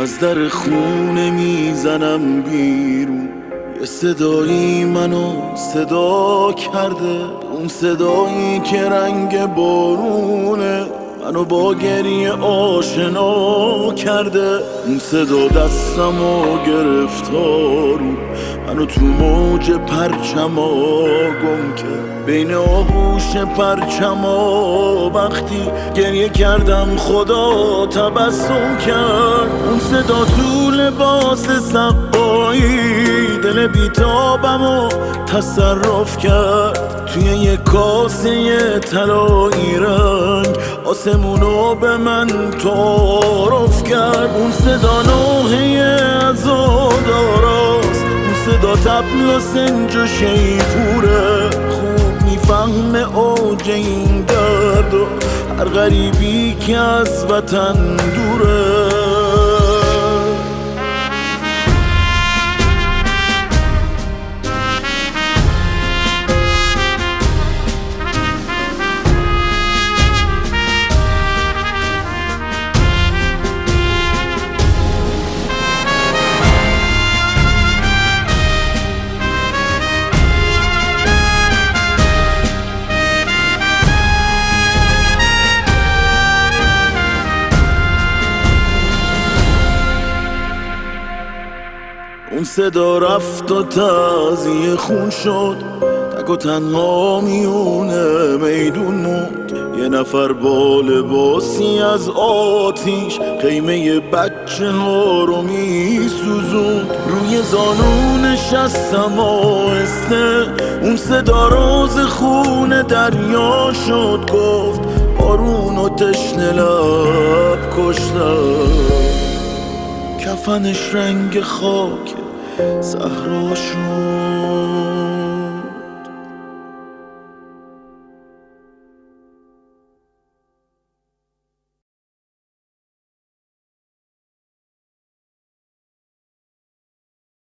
از در خونه میزنم بیرون. یه صدایی منو صدا کرده، اون صدایی که رنگ بارونه منو با گریه آشنا کرده. اون صدا دستمو گرفتارو منو تو موج پرچما گم کرد، بین آغوش پرچما وقتی گریه کردم خدا تبسم کرد. اون صدا تو لباس سقایی دل بیتابمو تصرف کرد، توی یه کاسه طلایی رنگ آسمونو به من تعارف کرد. اون صدا نوحه عزاداراست، اون صدا طبل و سنج و شیپوره، خوب میفهمه اوج این درد و هر غریبی که از وطن دوره. اون صدا رفت و تعزیه خون شد، تک و تنها میونه میدون موند. یه نفر با لباسی از آتیش خیمه بچه ها رو میسوزوند، روی زانو نشستم آهسته. اون صدا راز خون دریا شد، گفت بارون و تشنه لب کشتم. کفنش رنگ خاک صحرا شد.